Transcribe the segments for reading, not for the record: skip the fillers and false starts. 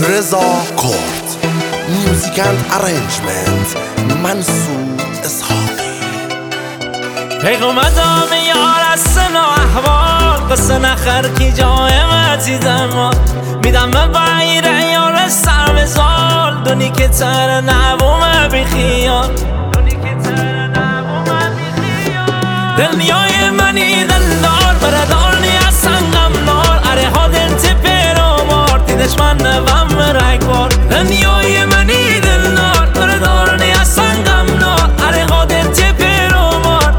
رضا کرد. میوزیک اند ارنجمنت منصور اسحاقی. پیغمبرم یار از سنا احوال قصه نخر کی جای مزیدم میدم بایر یار سر بزال دونی که تر نبوم بخیال دنیای منی دلدار بردار نیا سنگم نار اره ها دنت پیرو مارتی دشمن نوام رگوار دنیای منی دلدار بردار نیا سنگم نار اره ها دنت پیرو مار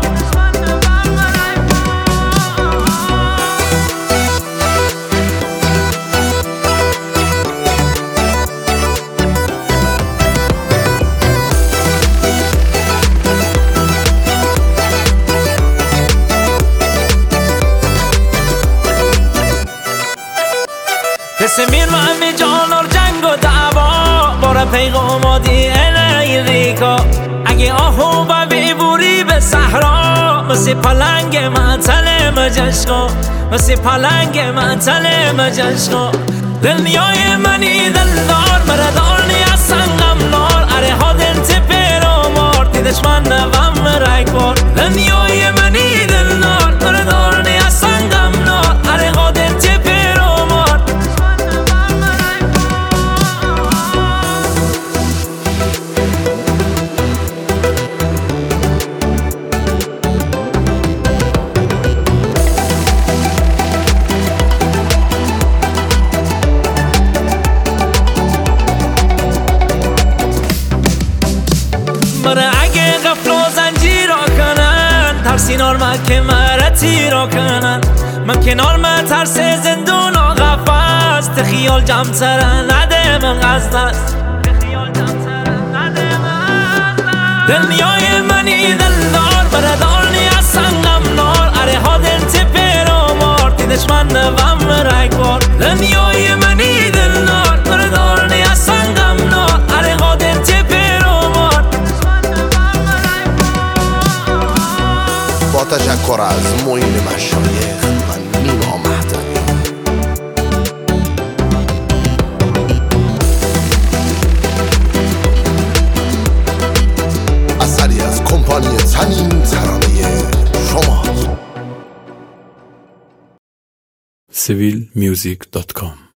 سمیر من به جانار جنگ و دعوا بارا پیغام دی ریکا اگه آهو با بیبوری به صحرا مثل پلنگ منطل مجشقا مثل پلنگ منطل مجشقا دنیای منی دلدار بردار نیا سنگم نار اره ها دنت پیرو مارتی دشمن نوام رگوار دنیای منی دلدار بردار نیا سنگم نار اره ها دنت پیرو مار مره اگه غفل و زنجیر را کنن ترسینار من که مره تیرا کنن من کنار من ترس زندون و غفص تخیال جمتره نده من غزد است دنیای منی دلدار بردار نیا سنگم نار اره ها دنت پیرو مارتی دشمن نوام رگوار دنیای منی دلدار بردار نیا سنگم نار اره ها دنت پیرو مار با تشکر از معین مشایخ من نیما مهدوی. اثری از کمپانی تنین ترانه شما. civilmusic.com